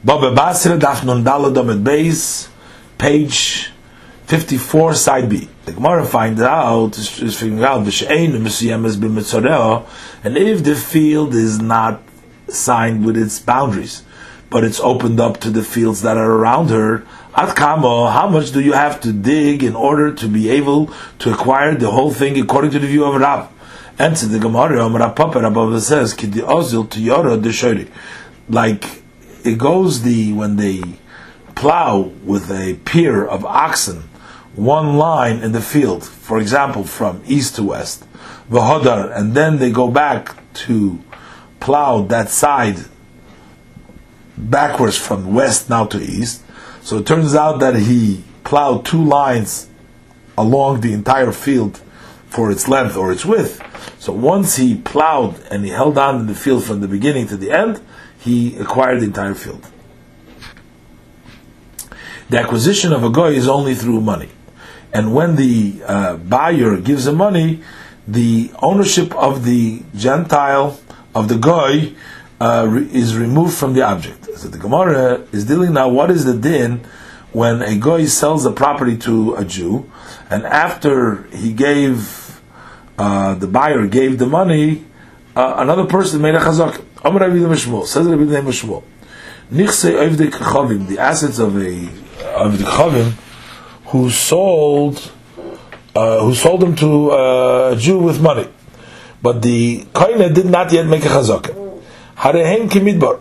Baba Basra Daf Nun Daled Amud Beis, page 54, side B. The Gemara finds out, is figuring out, and if the field is not signed with its boundaries, but it's opened up to the fields that are around her, how much do you have to dig in order to be able to acquire the whole thing according to the view of Rav? Answer the Gemara, Rav says, like it goes when they plow with a pair of oxen, one line in the field, for example, from east to west, and then they go back to plow that side backwards from west now to east. So it turns out that he plowed two lines along the entire field for its length or its width. So once he plowed and he held on in the field from the beginning to the end, he acquired the entire field. The acquisition of a goy is only through money. And when the buyer gives him money, the ownership of the Gentile, of the goy, is removed from the object. So the Gemara is dealing now, what is the din when a goy sells a property to a Jew, and after he gave, the buyer gave the money, another person made a chazak. Amar Rabbi Mishmol, says Rabbi Mishmol, Nichse Ovdei Kechavim, the assets of the Kechavim, who sold them to a Jew with money, but the kohen did not yet make a chazaka. Harehem kimidbar.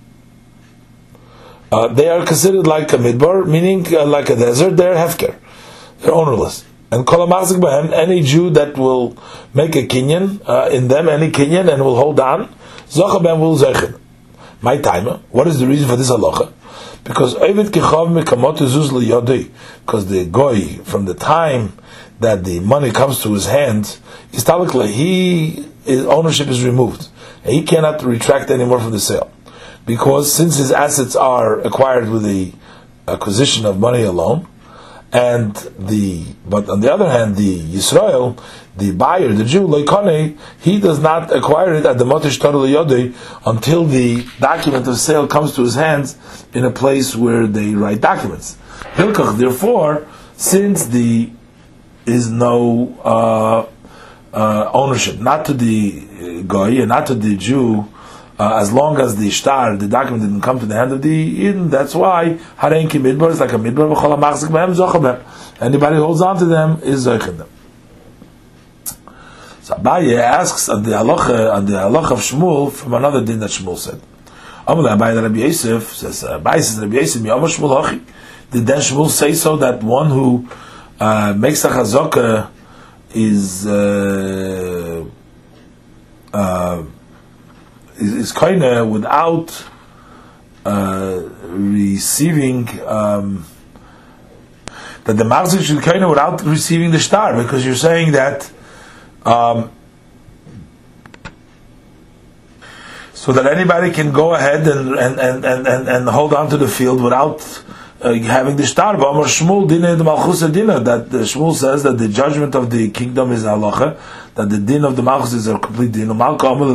They are considered like a midbar, meaning like a desert. They're hefker, they're ownerless. And kol hamazik b'hem, any Jew that will make a kinyan in them, any kinyan, and will hold on, zocha b'hem will zeichen. My timer. What is the reason for this halacha? Because Ovid Kechav Mekamot Zuz Liyodei, because the goy, from the time that the money comes to his hands, his ownership is removed. And he cannot retract anymore from the sale. Because since his assets are acquired with the acquisition of money alone, but on the other hand, the Yisrael, the buyer, the Jew, Leikone, he does not acquire it at the Motish Torah Yodei until the document of sale comes to his hands in a place where they write documents. Hilkach, therefore, since is no ownership, not to the Goy and not to the Jew, as long as the document didn't come to the hand of the Eden, that's why Harein Ki Midbar is like a Midbar, V'chol HaMachzik B'hem Zocha B'hem. Anybody who holds on to them is Zochim them. So Abaye asks on the halacha of Shmuel from another din that Shmuel said. Amalei Abaye Rabbi Yosef says, Abaye says Rabbi Yosef, Yom Shmuel Hachi. Did then Shmuel say so that one who makes a chazaka is koine without receiving that the machzik should koine without receiving the star, because you're saying that so that anybody can go ahead and hold on to the field without having the star. But Shmuel dinah the malchus dinah, that Shmuel says that the judgment of the kingdom is halacha, that the din of the malchus is a complete din. And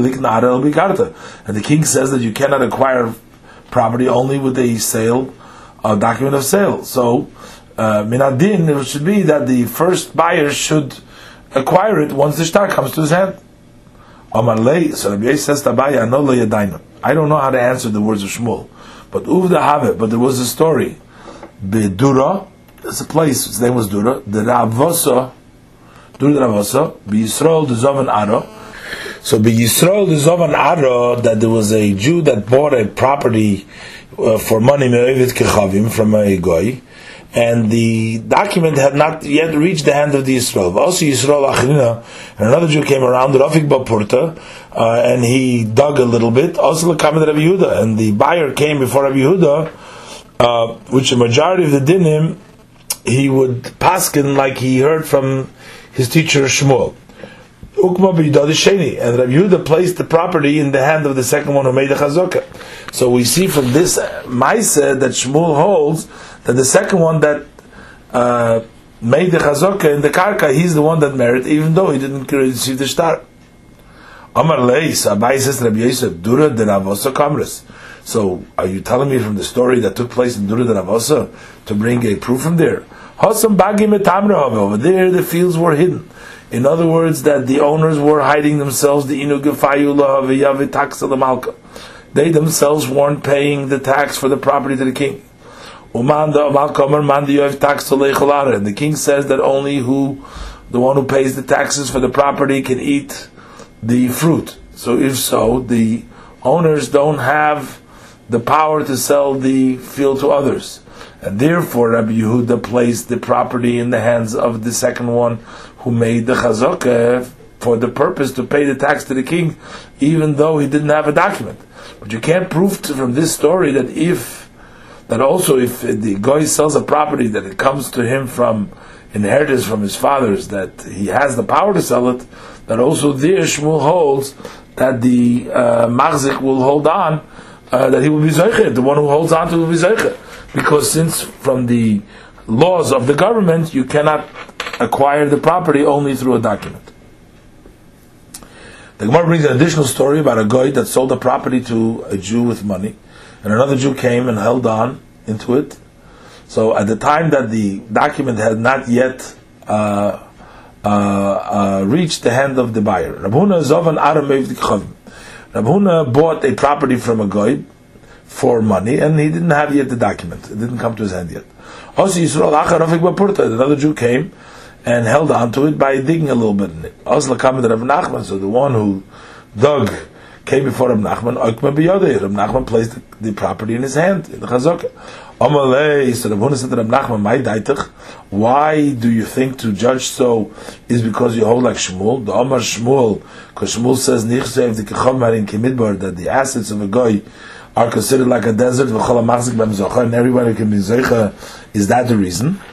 the king says that you cannot acquire property only with a sale, a document of sale. So minadin, it should be that the first buyer should acquire it once the star comes to his hand. Amar lei, so Rabbi Yosef says Tabaya, no le yadayna. I don't know how to answer the words of Shmuel, but uvda have it. But there was a story. Bedura, it's a place. Its name was Dura. The Ravosa, Dura the Ravosa. BeYisrael the Zovan Aro. So BeYisrael the Zovan Aro, that there was a Jew that bought a property for money me'ovid kechavim from a goy, and the document had not yet reached the hand of the Yisrael. Also Yisrael Achrina, and another Jew came around, Rafik Bapurta, and he dug a little bit. Also Lekamed Rabbi Yehuda, and the buyer came before Rabbi Yehuda, which the majority of the dinim he would paskin like he heard from his teacher Shmuel. Ukma b'yidad sheni, and Rabbi Yehuda placed the property in the hand of the second one who made the chazaka. So we see from this ma'aseh that Shmuel holds that the second one that made the chazaka in the karka, he's the one that merit, even though he didn't receive the star. Amar leis, Abai says Rabbi Yosef, Dura de Ravosa Kamres. So, are you telling me from the story that took place in Dura Avosa to bring a proof from there? Hasam bagim etamra over there, the fields were hidden. In other words, that the owners were hiding themselves. The inu gefayu lahav tax of the malka. They themselves weren't paying the tax for the property to the king. Uman the malka omer man the yov tax to leicholara. And the king says that only the one who pays the taxes for the property can eat the fruit. So if so, the owners don't have the power to sell the field to others. And therefore, Rabbi Yehuda placed the property in the hands of the second one who made the chazakah for the purpose to pay the tax to the king, even though he didn't have a document. But you can't prove from this story that if the guy sells a property that it comes to him from inheritance from his fathers, that he has the power to sell it, that also there Shmuel holds that the machzik will hold on, that he will be zocheh, the one who holds on to will be zocheh. Because since from the laws of the government, you cannot acquire the property only through a document. The Gemara brings an additional story about a guy that sold a property to a Jew with money, and another Jew came and held on into it. So at the time that the document had not yet reached the hand of the buyer, Rab Huna bought a property from a guy for money, and he didn't have yet the document. It didn't come to his hand yet. Another Jew came and held on to it by digging a little bit in it. So the one who dug came before Rab Nachman. Rab Nachman placed the property in his hand, in the chazakah. So Rab Huna said to Rab Nachman, why do you think to judge so is because you hold like Shmuel? The Omar Shmuel, because Shmuel says that the assets of a guy are considered like a desert, and everybody can be zeicha. Is that the reason?